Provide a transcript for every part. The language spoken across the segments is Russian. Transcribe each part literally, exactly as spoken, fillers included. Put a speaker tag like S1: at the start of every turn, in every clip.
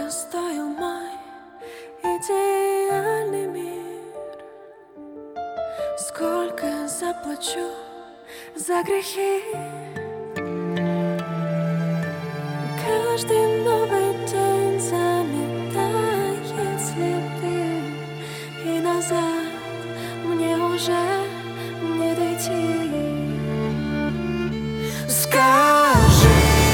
S1: Сколько стоил мой идеальный мир, сколько заплачу за грехи. Каждый новый день заметает следы, и назад мне уже не дойти.
S2: Скажи,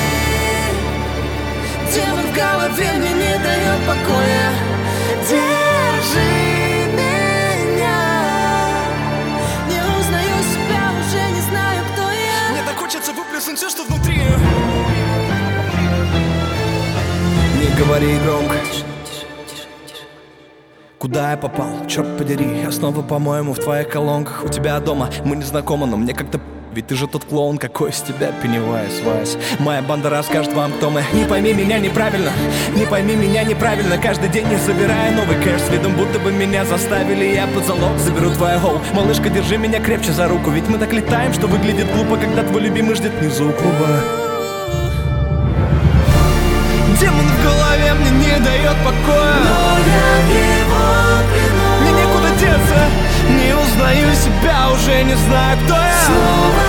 S2: демон в голове мне не дает покоя. Держи меня, не узнаю себя, уже не знаю, кто я. Мне так хочется выплеснуть все, что внутри. Не говори громко. Куда я попал? Черт подери, я снова, по-моему, в твоих колонках. У тебя дома, мы не знакомы, но мне как-то ведь ты же тот клоун, какой из тебя Пеннивайз, Вайс. Моя банда расскажет вам, кто мы. Не пойми меня неправильно, не пойми меня неправильно. Каждый день я забираю новый кэш с видом, будто бы меня заставили. Я под залог заберу твою гоу. Малышка, держи меня крепче за руку, ведь мы так летаем, что выглядит глупо, когда твой любимый ждет внизу у клуба. Демон в голове мне не дает покоя, но я в его плену. Мне некуда деться, не узнаю себя, уже не знаю, кто я. Снова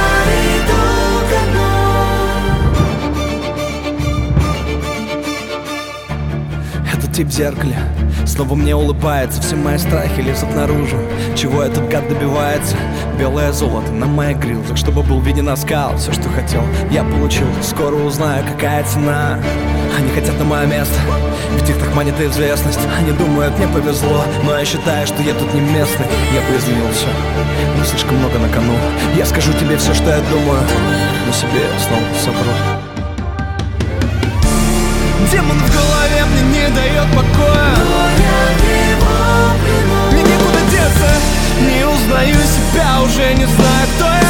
S2: иду ко дну. Этот тип в зеркале снова мне улыбается. Все мои страхи лезут наружу. Чего этот гад добивается? Белое золото на моих грилзах, чтобы был виден оскал. Все, что хотел, я получил. Скоро узнаю, какая цена. Они хотят на мое место, ведь их так манит известность. Они думают, мне повезло, но я считаю, что я тут не местный. Я бы изменил все, но слишком много на кону. Я скажу тебе все, что я думаю, но себе снова совру. Демон в голове мне не дает покоя, но я в его плену. Мне некуда деться, не узнаю себя, уже не знаю, кто я.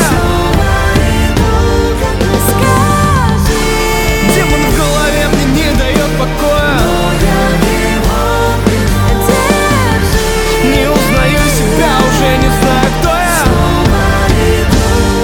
S2: Демон в голове мне не дает покоя, но я в его плену. Не узнаю себя, уже не знаю, кто я. Снова иду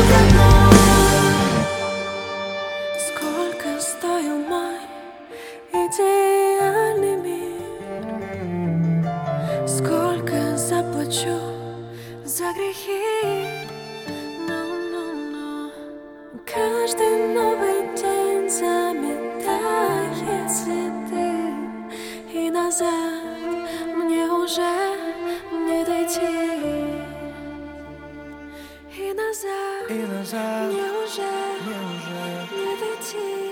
S2: ко дну.
S1: Сколько стоил мой идеальный мир, сколько заплачу за грехи. No, no, no. Каждый новый день заметает следы, и назад мне уже не дойти. И назад,
S2: И назад
S1: мне уже
S2: мне уже
S1: не дойти.